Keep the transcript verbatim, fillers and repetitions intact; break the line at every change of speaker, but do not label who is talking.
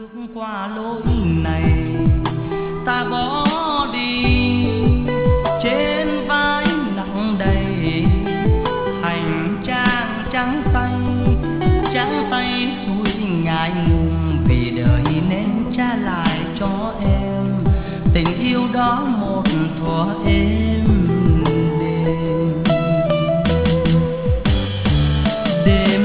bước qua lối này ta bỏ đi trên vai nặng đầy hành trang trắng tay trắng tay xuôi ngại ngùng vì đời nên trả lại cho em tình yêu đó một thuở êm đềm.